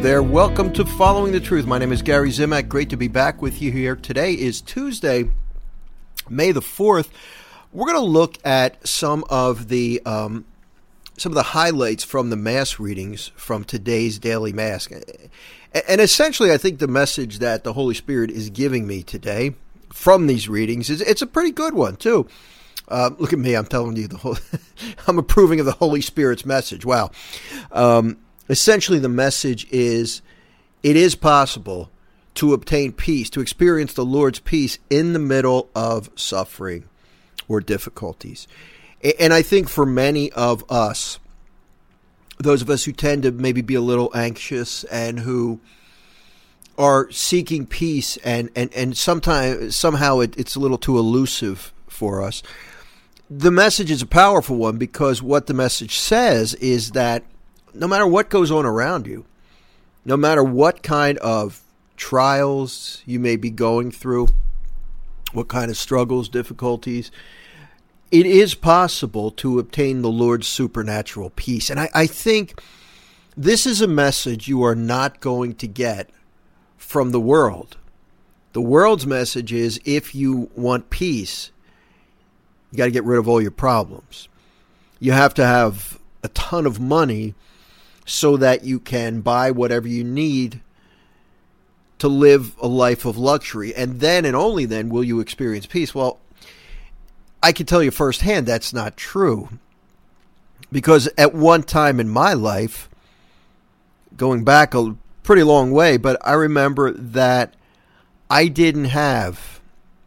there. Welcome to Following the Truth. My name is Gary Zimak. Great to be back with you here. Today is Tuesday, May the 4th. We're going to look at some of the highlights from the Mass readings from today's daily Mass. And essentially, I think the message that the Holy Spirit is giving me today from these readings it's a pretty good one, too. Look at me, I'm telling you, I'm approving of the Holy Spirit's message. Wow. Essentially, the message is, it is possible to obtain peace, to experience the Lord's peace in the middle of suffering or difficulties. And I think for many of us, those of us who tend to maybe be a little anxious and who are seeking peace and somehow it's a little too elusive for us, the message is a powerful one, because what the message says is that no matter what goes on around you, no matter what kind of trials you may be going through, what kind of struggles, difficulties, it is possible to obtain the Lord's supernatural peace. And I think this is a message you are not going to get from the world. The world's message is, if you want peace, you got to get rid of all your problems. You have to have a ton of money so that you can buy whatever you need to live a life of luxury. And then and only then will you experience peace. Well, I can tell you firsthand that's not true. Because at one time in my life, going back a pretty long way, but I remember that I didn't have,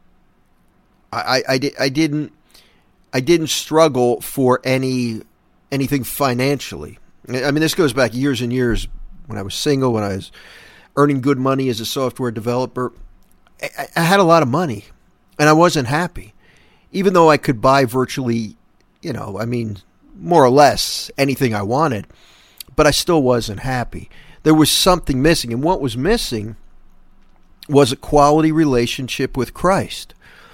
I didn't struggle for anything financially. I mean, this goes back years and years when I was single, when I was earning good money as a software developer. I had a lot of money, and I wasn't happy. Even though I could buy virtually, more or less anything I wanted, but I still wasn't happy. There was something missing, and what was missing was a quality relationship with Christ.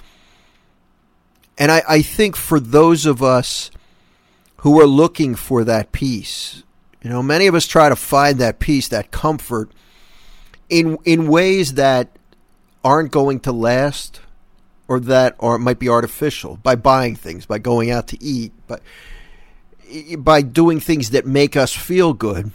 And I think for those of us who are looking for that peace, many of us try to find that peace, that comfort, in ways that aren't going to last, or that might be artificial, by buying things, by going out to eat, by doing things that make us feel good.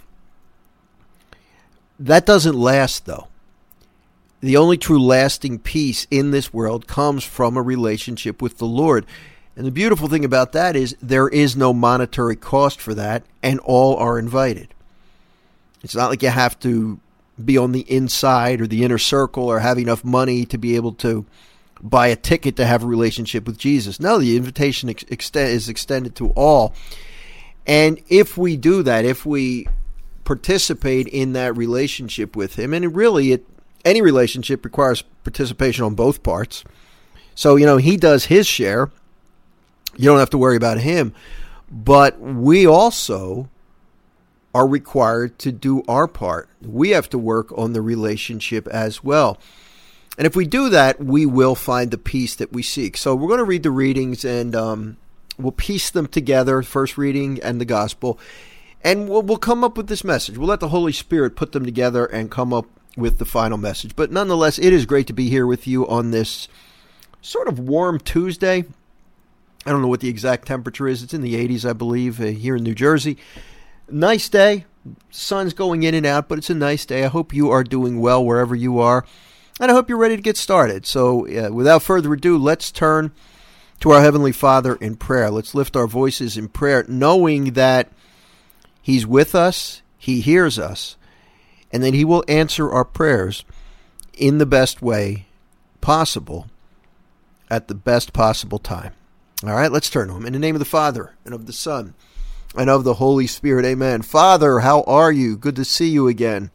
That doesn't last, though. The only true lasting peace in this world comes from a relationship with the Lord. And the beautiful thing about that is there is no monetary cost for that, and all are invited. It's not like you have to be on the inside or the inner circle or have enough money to be able to buy a ticket to have a relationship with Jesus. No, the invitation is extended to all. And if we do that, if we participate in that relationship with Him, and any relationship requires participation on both parts. So, He does His share. You don't have to worry about Him. But we also are required to do our part. We have to work on the relationship as well. And if we do that, we will find the peace that we seek. So we're going to read the readings, and we'll piece them together, first reading and the gospel. And we'll come up with this message. We'll let the Holy Spirit put them together and come up with the final message. But nonetheless, it is great to be here with you on this sort of warm Tuesday. I don't know what the exact temperature is. It's in the 80s, I believe, here in New Jersey. Nice day. Sun's going in and out, but it's a nice day. I hope you are doing well wherever you are, and I hope you're ready to get started. So without further ado, let's turn to our Heavenly Father in prayer. Let's lift our voices in prayer, knowing that He's with us, He hears us, and that He will answer our prayers in the best way possible at the best possible time. All right, let's turn to Him. In the name of the Father, and of the Son, and of the Holy Spirit, amen. Father, how are you? Good to see you again.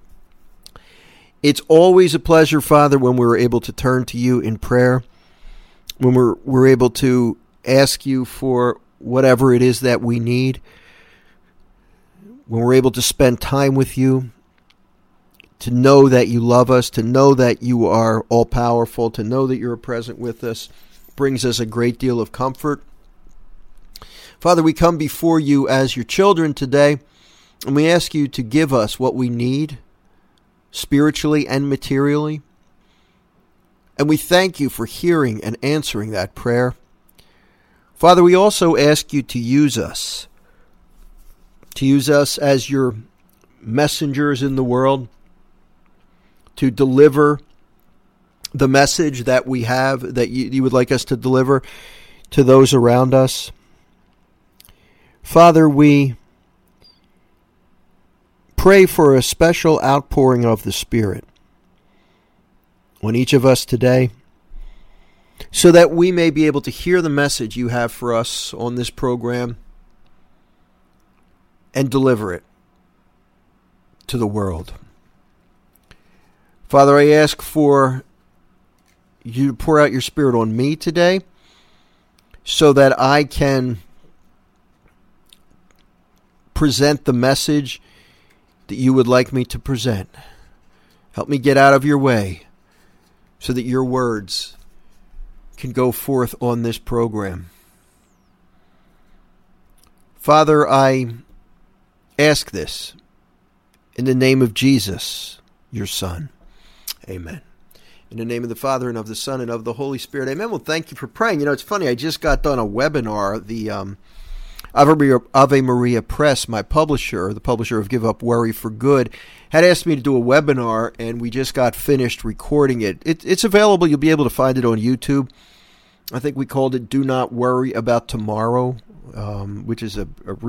It's always a pleasure, Father, when we're able to turn to you in prayer, when we're able to ask you for whatever it is that we need, when we're able to spend time with you, to know that you love us, to know that you are all-powerful, to know that you're present with us, brings us a great deal of comfort. Father, we come before you as your children today, And we ask you to give us what we need, spiritually and materially. And we thank you for hearing and answering that prayer. Father, we also ask you to use us as your messengers in the world, to deliver the message that we have, that you would like us to deliver to those around us. Father, we pray for a special outpouring of the Spirit on each of us today, so that we may be able to hear the message you have for us on this program and deliver it to the world. Father, I ask for you to pour out your Spirit on me today so that I can present the message that you would like me to present. Help me get out of your way so that your words can go forth on this program. Father, I ask this in the name of Jesus, your Son. Amen. In the name of the Father, and of the Son, and of the Holy Spirit. Amen. Well, thank you for praying. You know, it's funny. I just got done a webinar. The Ave Maria Press, my publisher, the publisher of Give Up Worry for Good, had asked me to do a webinar, and we just got finished recording it. It's available. You'll be able to find it on YouTube. I think we called it Do Not Worry About Tomorrow, which is a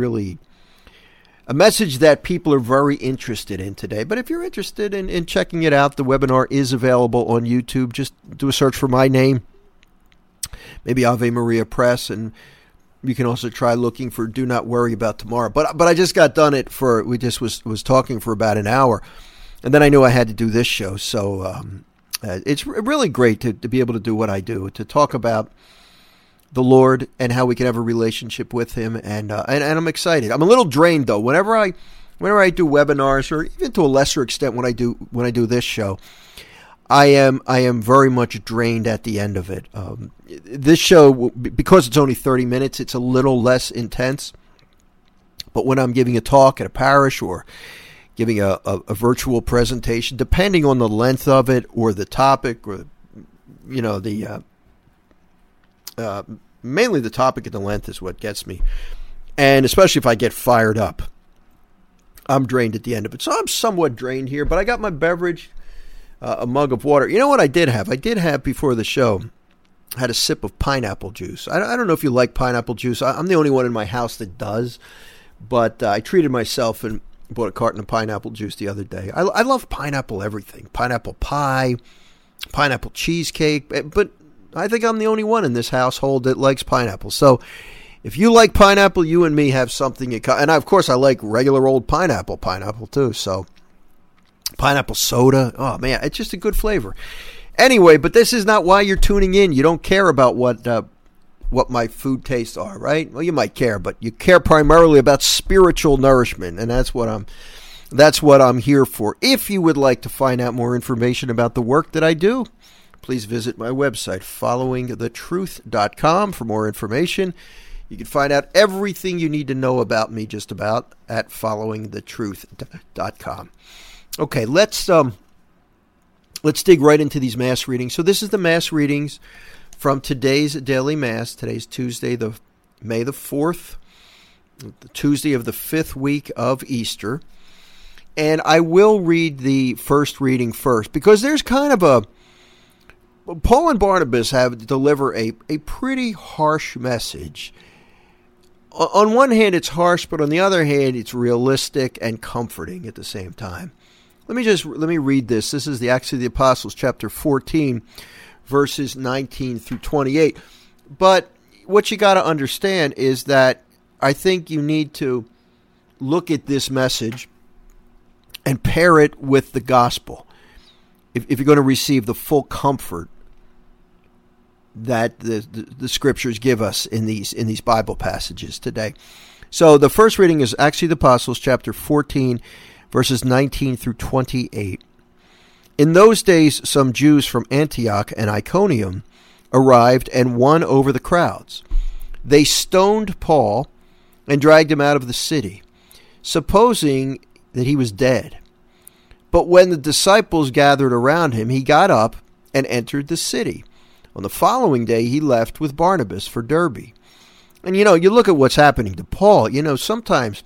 message that people are very interested in today. But if you're interested in checking it out, the webinar is available on YouTube. Just do a search for my name, maybe Ave Maria Press, and you can also try looking for Do Not Worry About Tomorrow. But I just got done it we just was talking for about an hour, and then I knew I had to do this show. So it's really great to be able to do what I do, to talk about the Lord and how we can have a relationship with Him, and I'm excited. I'm a little drained though. Whenever I do webinars, or even to a lesser extent when I do this show, I am very much drained at the end of it. This show, because it's only 30 minutes, it's a little less intense. But when I'm giving a talk at a parish or giving a virtual presentation, depending on the length of it or the topic, or mainly the topic and the length is what gets me. And especially if I get fired up, I'm drained at the end of it. So I'm somewhat drained here, but I got my beverage, a mug of water. You know what I did have? I did have before the show, I had a sip of pineapple juice. I don't know if you like pineapple juice. I'm the only one in my house that does, but I treated myself and bought a carton of pineapple juice the other day. I love pineapple everything. Pineapple pie, pineapple cheesecake, but I think I'm the only one in this household that likes pineapple. So if you like pineapple, you and me have something in common. And of course, I like regular old pineapple too. So pineapple soda, oh man, it's just a good flavor. Anyway, but this is not why you're tuning in. You don't care about what my food tastes are, right? Well, you might care, but you care primarily about spiritual nourishment, and that's what I'm here for. If you would like to find out more information about the work that I do, please visit my website, followingthetruth.com, for more information. You can find out everything you need to know about me just about at followingthetruth.com. Okay, let's dig right into these Mass readings. So this is the Mass readings from today's daily Mass. Today's Tuesday, May the 4th, the Tuesday of the 5th week of Easter. And I will read the first reading first, because there's kind of Paul and Barnabas deliver a pretty harsh message. On one hand, it's harsh, but on the other hand, it's realistic and comforting at the same time. Let me read this. This is the Acts of the Apostles, chapter 14, verses 19 through 28. But what you got to understand is that I think you need to look at this message and pair it with the gospel if you're going to receive the full comfort that the scriptures give us in these Bible passages today. So the first reading is Acts of the Apostles, chapter 14, verses 19 through 28. In those days, some Jews from Antioch and Iconium arrived and won over the crowds. They stoned Paul and dragged him out of the city. supposing that he was dead. But when the disciples gathered around him, he got up and entered the city. On the following day, he left with Barnabas for Derbe. And, you look at what's happening to Paul. Sometimes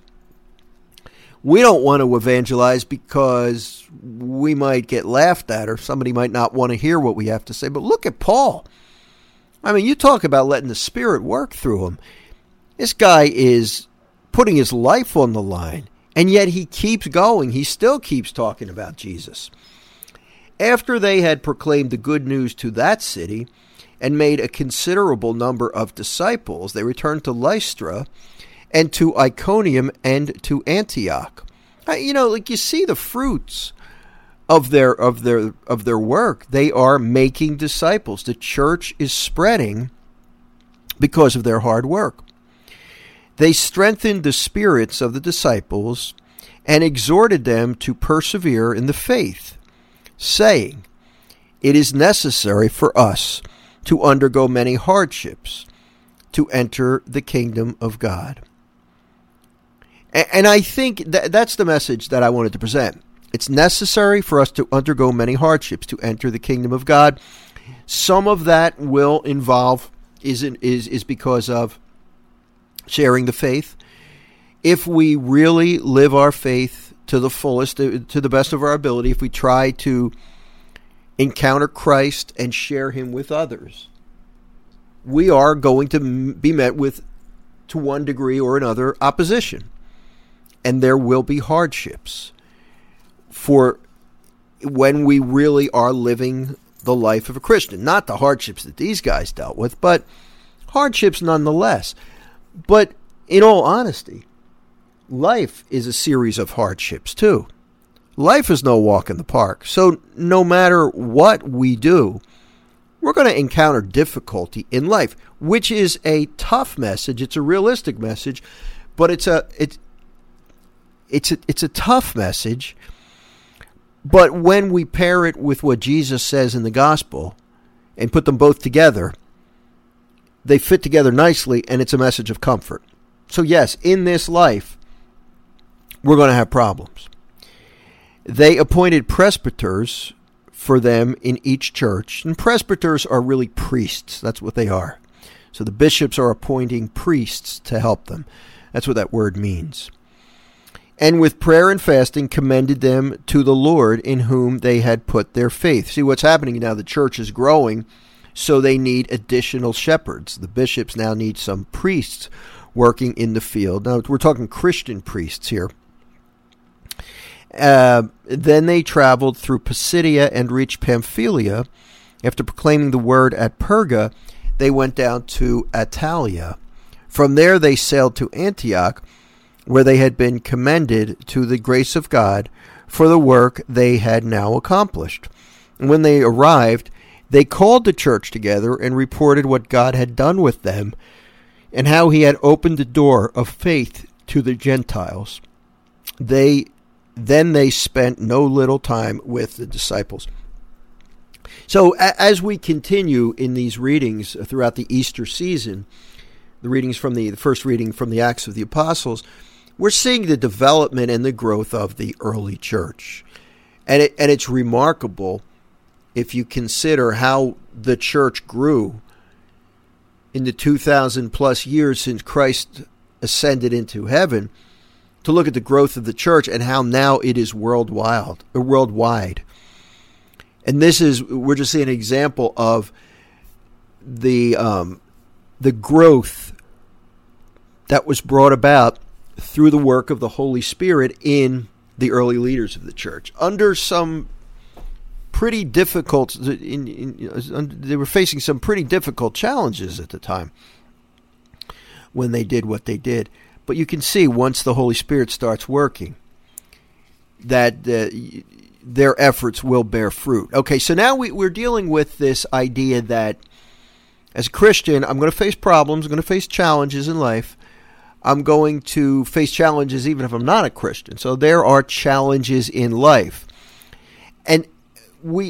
we don't want to evangelize because we might get laughed at or somebody might not want to hear what we have to say. But look at Paul. I mean, you talk about letting the Spirit work through him. This guy is putting his life on the line, and yet he keeps going. He still keeps talking about Jesus. After they had proclaimed the good news to that city and made a considerable number of disciples, they returned to Lystra and to Iconium and to Antioch. You see the fruits of their work. They are making disciples. The church is spreading because of their hard work. They strengthened the spirits of the disciples and exhorted them to persevere in the faith, saying, "It is necessary for us to undergo many hardships to enter the kingdom of God." And I think that's the message that I wanted to present. It's necessary for us to undergo many hardships to enter the kingdom of God. Some of that will involve is because of sharing the faith. If we really live our faith to the fullest, to the best of our ability, if we try to encounter Christ and share him with others, we are going to be met with, to one degree or another, opposition. And there will be hardships for when we really are living the life of a Christian. Not the hardships that these guys dealt with, but hardships nonetheless. But in all honesty, life is a series of hardships too. Life is no walk in the park. So no matter what we do, we're going to encounter difficulty in life, which is a tough message. It's a realistic message, but it's a tough message. But when we pair it with what Jesus says in the gospel and put them both together, they fit together nicely, and it's a message of comfort. So yes, in this life, we're going to have problems. They appointed presbyters for them in each church, and presbyters are really priests. That's what they are. So the bishops are appointing priests to help them. That's what that word means. And with prayer and fasting commended them to the Lord in whom they had put their faith. See, what's happening now, the church is growing, so they need additional shepherds. The bishops now need some priests working in the field. Now, we're talking Christian priests here. Then they traveled through Pisidia and reached Pamphylia. After proclaiming the word at Perga, they went down to Attalia. From there they sailed to Antioch, where they had been commended to the grace of God for the work they had now accomplished. And when they arrived, they called the church together and reported what God had done with them and how he had opened the door of faith to the Gentiles. Then they spent no little time with the disciples. So as we continue in these readings throughout the Easter season, the readings from the first reading from the Acts of the Apostles, we're seeing the development and the growth of the early church. And it's remarkable if you consider how the church grew in the 2,000 plus years since Christ ascended into heaven, to look at the growth of the church and how now it is worldwide. And we're just seeing an example of the growth that was brought about through the work of the Holy Spirit in the early leaders of the church. Under some pretty difficult, they were facing some pretty difficult challenges at the time when they did what they did. But you can see once the Holy Spirit starts working that their efforts will bear fruit. Okay, so now we're dealing with this idea that as a Christian, I'm going to face problems, I'm going to face challenges in life. I'm going to face challenges even if I'm not a Christian. So there are challenges in life. And we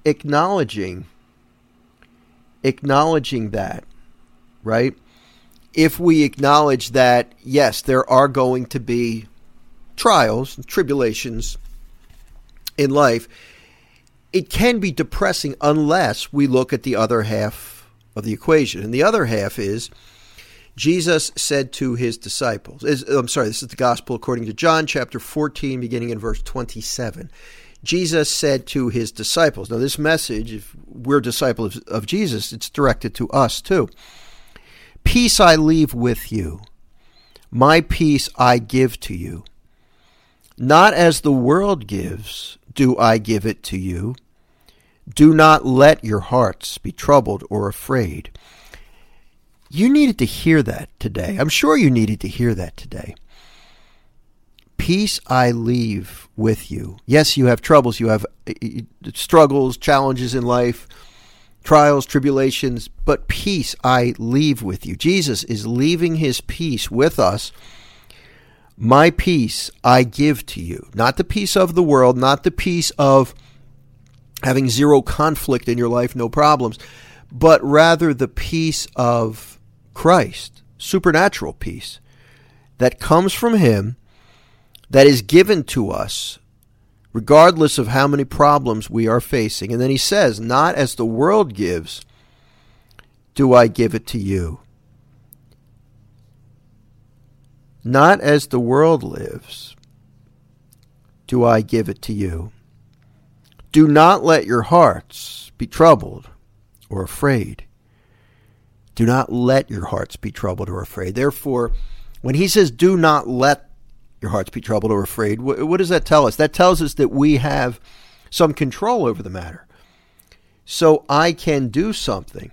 acknowledging that, right, if we acknowledge that, yes, there are going to be trials and tribulations in life, it can be depressing unless we look at the other half of the equation. And the other half is, Jesus said to his disciples, this is the gospel according to John chapter 14, beginning in verse 27. Jesus said to his disciples, now this message, if we're disciples of Jesus, it's directed to us too. Peace I leave with you, my peace I give to you. Not as the world gives, do I give it to you. Do not let your hearts be troubled or afraid. You needed to hear that today. I'm sure you needed to hear that today. Peace I leave with you. Yes, you have troubles. You have struggles, challenges in life, trials, tribulations, but peace I leave with you. Jesus is leaving his peace with us. My peace I give to you. Not the peace of the world, not the peace of having zero conflict in your life, no problems, but rather the peace of Christ, supernatural peace that comes from him, that is given to us regardless of how many problems we are facing. And then he says, not as the world gives, do I give it to you. Not as the world lives, do I give it to you. Do not let your hearts be troubled or afraid. Do not let your hearts be troubled or afraid. Therefore, when he says, do not let your hearts be troubled or afraid, what does that tell us? That tells us that we have some control over the matter. So I can do something.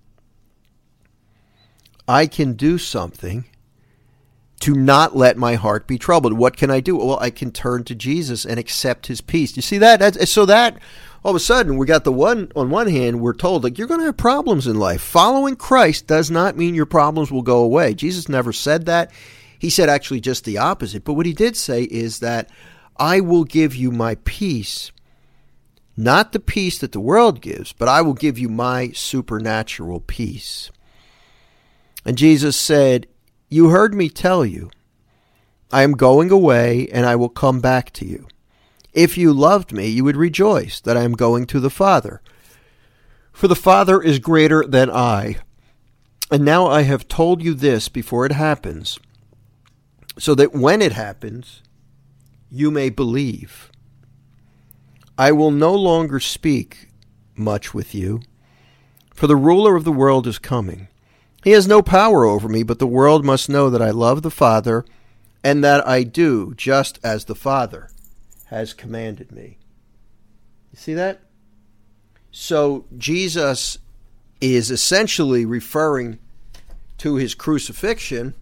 I can do something to not let my heart be troubled. What can I do? Well, I can turn to Jesus and accept his peace. You see that? So that all of a sudden, we got on one hand, we're told, like, you're going to have problems in life. Following Christ does not mean your problems will go away. Jesus never said that. He said actually just the opposite. But what he did say is that I will give you my peace, not the peace that the world gives, but I will give you my supernatural peace. And Jesus said, you heard me tell you, I am going away and I will come back to you. If you loved me, you would rejoice that I am going to the Father. For the Father is greater than I. And now I have told you this before it happens, so that when it happens, you may believe. I will no longer speak much with you, for the ruler of the world is coming. He has no power over me, but the world must know that I love the Father, and that I do just as the Father has commanded me. You see that? So Jesus is essentially referring to his crucifixion,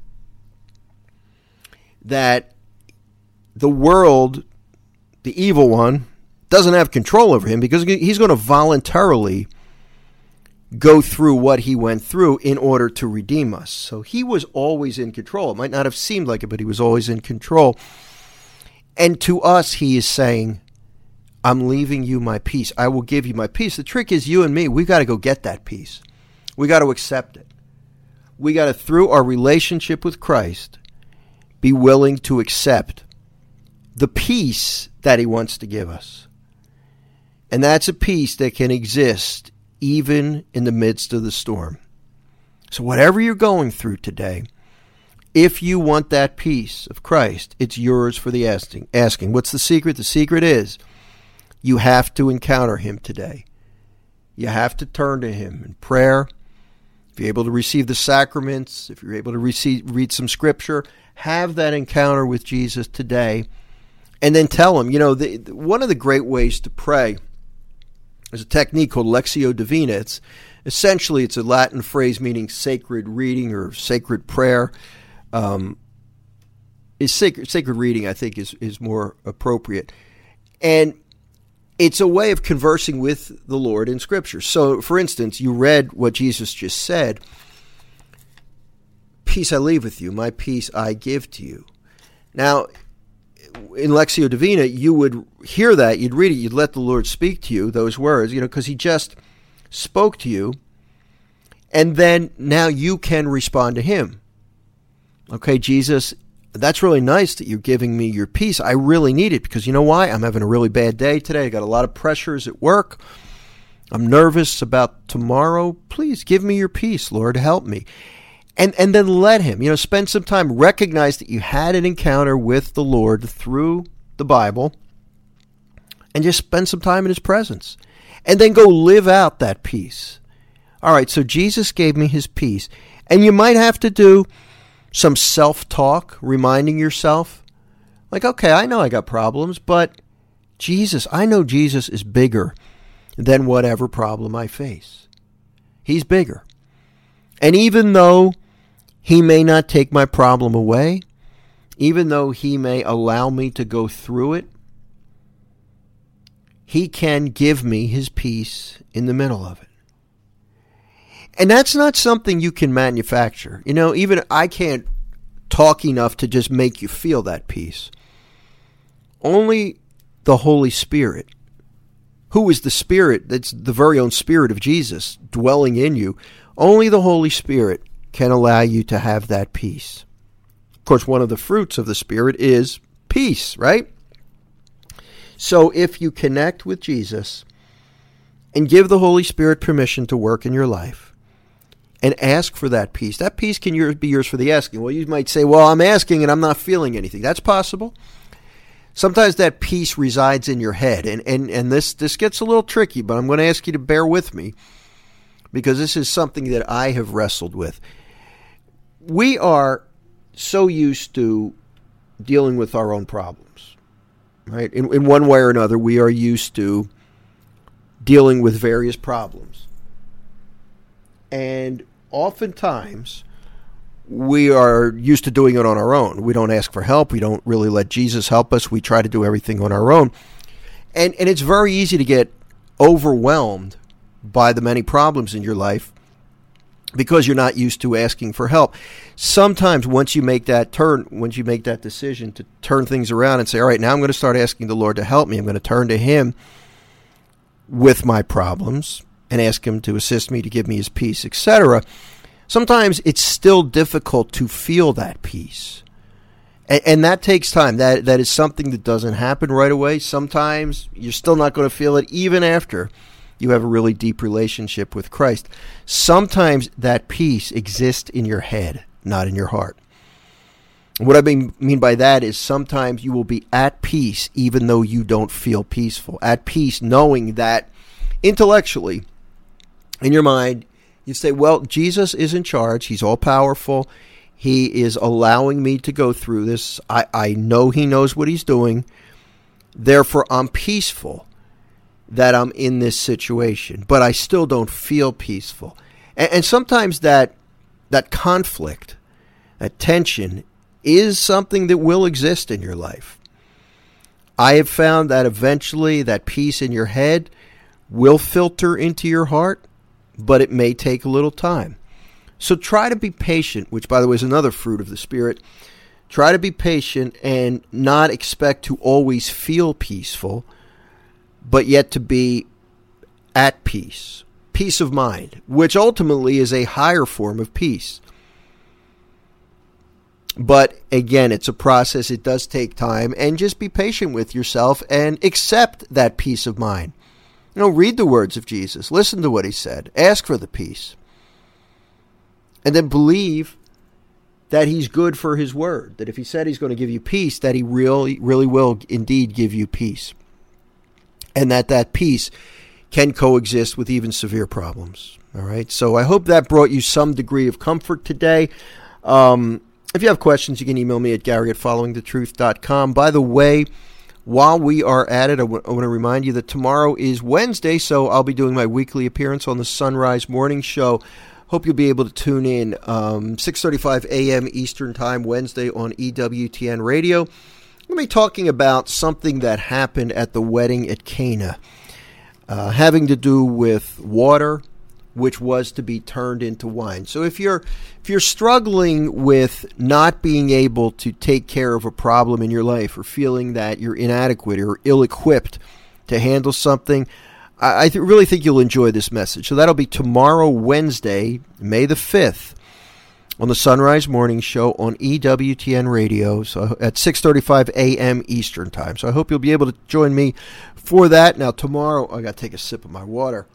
that the world, the evil one, doesn't have control over him because he's going to voluntarily go through what he went through in order to redeem us. So he was always in control. It might not have seemed like it, but he was always in control. And to us, he is saying, I'm leaving you my peace. I will give you my peace. The trick is you and me, we've got to go get that peace. We got to accept it. We got to, through our relationship with Christ, be willing to accept the peace that he wants to give us. And that's a peace that can exist even in the midst of the storm. So whatever you're going through today, if you want that peace of Christ, it's yours for the asking. What's the secret? The secret is you have to encounter him today. You have to turn to him in prayer. If you're able to receive the sacraments, if you're able to read some scripture, have that encounter with Jesus today. And then tell him, one of the great ways to pray is a technique called Lectio Divina. It's a Latin phrase meaning sacred reading or sacred prayer. Sacred reading, I think, is more appropriate. And it's a way of conversing with the Lord in Scripture. So, for instance, you read what Jesus just said. Peace I leave with you, my peace I give to you. Now, in Lectio Divina, you would hear that, you'd read it, you'd let the Lord speak to you, those words, because he just spoke to you. And then now you can respond to him. Okay, Jesus, that's really nice that you're giving me your peace. I really need it because you know why? I'm having a really bad day today. I got a lot of pressures at work. I'm nervous about tomorrow. Please give me your peace, Lord. Help me. And then let him, spend some time, recognize that you had an encounter with the Lord through the Bible, and just spend some time in his presence. And then go live out that peace. All right, so Jesus gave me his peace. And you might have to do some self-talk, reminding yourself, like, okay, I know I got problems, but I know Jesus is bigger than whatever problem I face. He's bigger. And even though he may not take my problem away, even though he may allow me to go through it, he can give me his peace in the middle of it. And that's not something you can manufacture. Even I can't talk enough to just make you feel that peace. Only the Holy Spirit, who is the Spirit, that's the very own Spirit of Jesus dwelling in you, only the Holy Spirit can allow you to have that peace. Of course, one of the fruits of the Spirit is peace, right? So if you connect with Jesus and give the Holy Spirit permission to work in your life and ask for that peace can be yours for the asking. Well, you might say, well, I'm asking and I'm not feeling anything. That's possible. Sometimes that peace resides in your head, and this gets a little tricky, but I'm going to ask you to bear with me because this is something that I have wrestled with. We are so used to dealing with our own problems, right? In one way or another, we are used to dealing with various problems. And oftentimes, we are used to doing it on our own. We don't ask for help. We don't really let Jesus help us. We try to do everything on our own. And it's very easy to get overwhelmed by the many problems in your life because you're not used to asking for help. Sometimes once you make that decision to turn things around and say, all right, now I'm going to start asking the Lord to help me. I'm going to turn to him with my problems and ask him to assist me, to give me his peace, etc. Sometimes it's still difficult to feel that peace. And that takes time. That is something that doesn't happen right away. Sometimes you're still not going to feel it even after you have a really deep relationship with Christ. Sometimes that peace exists in your head, not in your heart. What I mean by that is sometimes you will be at peace even though you don't feel peaceful. At peace knowing that intellectually, in your mind, you say, well, Jesus is in charge. He's all powerful. He is allowing me to go through this. I know he knows what he's doing. Therefore, I'm peaceful that I'm in this situation, but I still don't feel peaceful. And sometimes that conflict, that tension, is something that will exist in your life. I have found that eventually that peace in your head will filter into your heart, but it may take a little time. So try to be patient, which, by the way, is another fruit of the Spirit. Try to be patient and not expect to always feel peaceful, but yet to be at peace. Peace of mind, which ultimately is a higher form of peace. But again, it's a process. It does take time. And just be patient with yourself and accept that peace of mind. Read the words of Jesus. Listen to what he said. Ask for the peace. And then believe that he's good for his word. That if he said he's going to give you peace, that he really will indeed give you peace. And that peace can coexist with even severe problems. All right. So I hope that brought you some degree of comfort today. If you have questions, you can email me at Gary@followingthetruth.com. By the way, while we are at it, I want to remind you that tomorrow is Wednesday, so I'll be doing my weekly appearance on the Sunrise Morning Show. Hope you'll be able to tune in 6:35 a.m. Eastern Time, Wednesday on EWTN Radio. I'm going to be talking about something that happened at the wedding at Cana, having to do with water, which was to be turned into wine. So if you're struggling with not being able to take care of a problem in your life or feeling that you're inadequate or ill-equipped to handle something, I really think you'll enjoy this message. So that'll be tomorrow, Wednesday, May the 5th, on the Sunrise Morning Show on EWTN Radio, so at 6:35 a.m. Eastern Time. So I hope you'll be able to join me for that. Now, tomorrow, I got to take a sip of my water.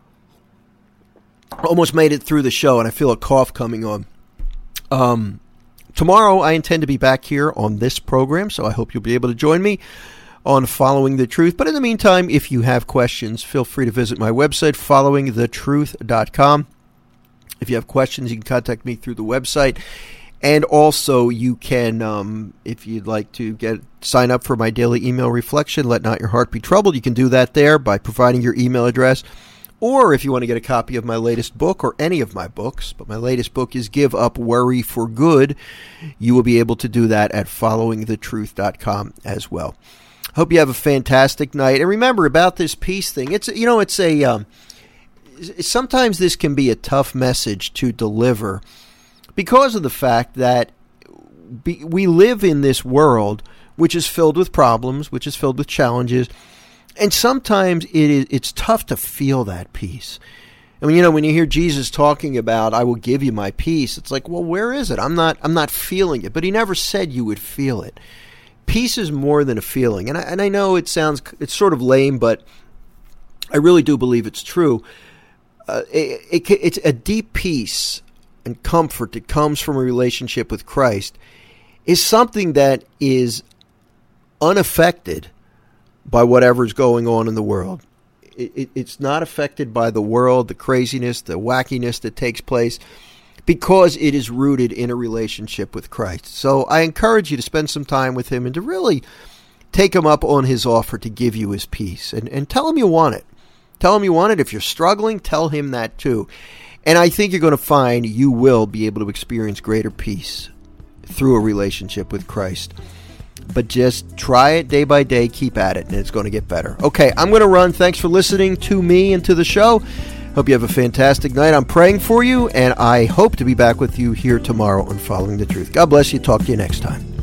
Almost made it through the show, and I feel a cough coming on. Tomorrow, I intend to be back here on this program, so I hope you'll be able to join me on Following the Truth. But in the meantime, if you have questions, feel free to visit my website, followingthetruth.com. If you have questions, you can contact me through the website. And also, you can, if you'd like to sign up for my daily email reflection, Let Not Your Heart Be Troubled, you can do that there by providing your email address. Or if you want to get a copy of my latest book or any of my books, but my latest book is Give Up Worry for Good, you will be able to do that at followingthetruth.com as well. Hope you have a fantastic night. And remember about this peace thing, sometimes this can be a tough message to deliver because of the fact that we live in this world which is filled with problems, which is filled with challenges, and sometimes it's tough to feel that peace. I mean, when you hear Jesus talking about, I will give you my peace, it's like, well, where is it? I'm not feeling it. But he never said you would feel it. Peace is more than a feeling. And I know it's sort of lame, but I really do believe it's true. It's a deep peace and comfort that comes from a relationship with Christ is something that is unaffected by whatever's going on in the world. It's not affected by the world, the craziness, the wackiness that takes place, because it is rooted in a relationship with Christ. So I encourage you to spend some time with him and to really take him up on his offer to give you his peace. And tell him you want it. Tell him you want it. If you're struggling, tell him that too. And I think you're going to find you will be able to experience greater peace through a relationship with Christ. But just try it day by day, keep at it, and it's going to get better. Okay, I'm going to run. Thanks for listening to me and to the show. Hope you have a fantastic night. I'm praying for you, and I hope to be back with you here tomorrow on Following the Truth. God bless you. Talk to you next time.